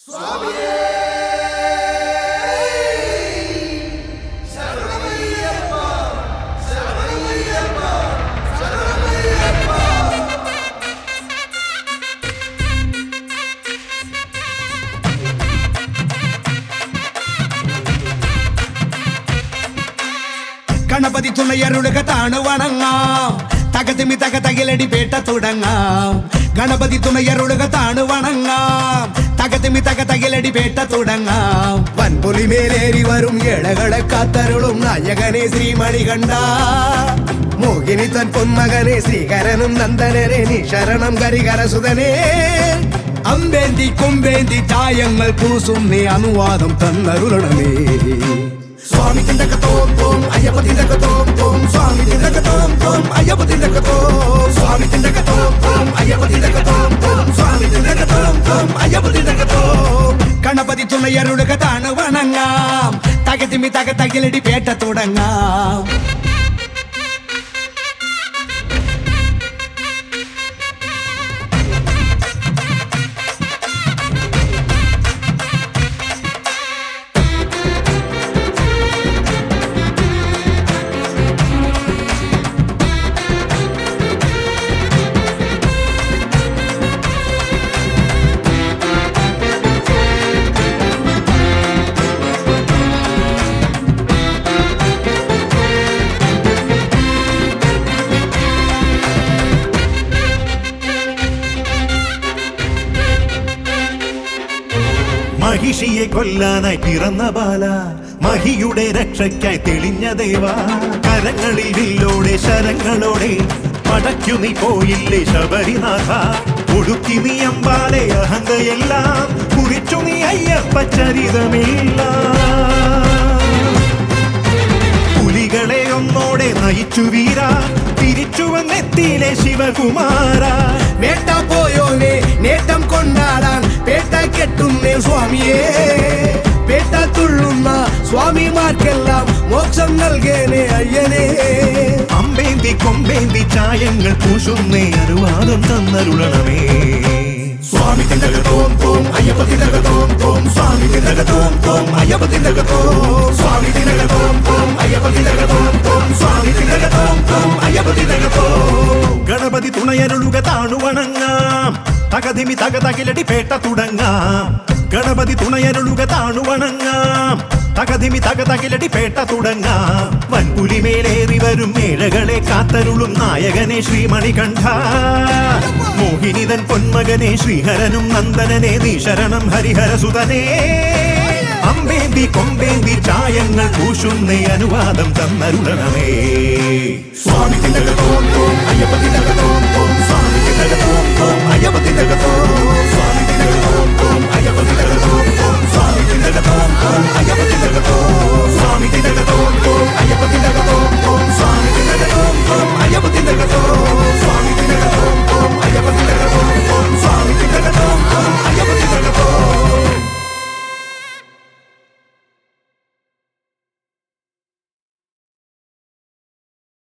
ഗണപതി തുണയരുളുക താണു വണങ്ങാം തകതിമി തകതകിലടി പേട്ട തുടങ്ങാം ഗണപതി തുണയരുളുക താണു വണങ്ങാം തകതിമി തകതകിലടി പേട്ട തുടങ്ങാം വൻപുലി മേലേറി വരും ഏഴകളെ കാത്തരുളും നായകനെ ശ്രീമണികണ്ഠ മോഹിനി തൻ പൊന്മകനെ ശ്രീകരനും നന്ദനരെ നീ ശരണം കരികരസുതനെ അമ്പേന്തി കൊമ്പേന്തി ചായങ്ങൾ പൂസും നീ അനുവാദം തന്നരുളണമേ സ്വാമി തിണ്ടകത്തോം തോം അയ്യപ്പ തിണ്ടകത്തോം തോം സ്വാമി തിണ്ടകത്തോം തോം അയ്യപ്പ തിണ്ടകത്തോം സ്വാമി തിണ്ടകത്തോം തോം അയ്യപ്പ തിണ്ടകത്തോം തോം സ്വാമി തിണ്ടകത്തോം തോം അയ്യപ്പ തിണ്ടകത്തോം ഗണപതി തുണയരുളുക താണു വണങ്ങാം തകതിമി തകതകിലടി പേട്ട തുടങ്ങാം മഹിഷിയെ കൊല്ലാനായി പിറന്ന ബാല മഹിയുടെ രക്ഷയ്ക്കായി തെളിഞ്ഞ ദേവ കരങ്ങളിൽ വില്ലോടെ ശരങ്ങളോടെ പടയ്ക്കു നീ പോയില്ലേ ശബരിനാഥ ഒടുക്കി നീ അമ്പാലെ അഹങ്കയെല്ലാം കുറിച്ചു നീ അയ്യപ്പ ചരിതമില്ല പുലികളെ ഒന്നോടെ നയിച്ചു വീര തിരിച്ചു വന്നെത്തിയിലെ ശിവകുമാര വേട്ട പോയോനെ നേട്ടം കൊണ്ടാടാൻ പേട്ട കെട്ടുന്നേ സ്വാമിയേ പേട്ട തുള്ളുന്ന സ്വാമിമാർക്കെല്ലാം മോക്ഷം നൽകേനെ അയ്യനെ അമ്പേന്തി കൊമ്പേന്തി ചായങ്ങൾ പൂശുന്നേ അനുവാദം തന്നരുളണമേ സ്വാമി തിണ്ടകത്തോം തോം അയ്യപ്പ തിണ്ടകത്തോം തോം സ്വാമി തിണ്ടകത്തോം തോം അയ്യപ്പ തിണ്ടകത്തോം സ്വാമി തിണ്ടകത്തോം തോം അയ്യപ്പ തിണ്ടകത്തോം തോം സ്വാമി തിണ്ടകത്തോം തോം അയ്യപ്പ തിണ്ടകത്തോം ഗണപതി തുണയരുളുക താണു വണങ്ങാം തകതിമി തകതകിലടി പേട്ട തുടങ്ങാം ഗണപതി തുണയരുളുക താണു വണങ്ങാം തകതിമി തകതകിലടി പേട്ട തുടങ്ങാം വൻപുലി മേലേറി വരും ഏഴകളെ കാത്തരുളും നായകനെ ശ്രീമണികണ്ഠ മോഹിനിതൻ പൊന്മകനെ ശ്രീഹരനും നന്ദനനെ നീ ശരണം ഹരിഹരസുതനെ അമ്പേന്തി കൊമ്പേന്തി ചായങ്ങൾ പൂശുന്നേ അനുവാദം തന്നരുളണമേ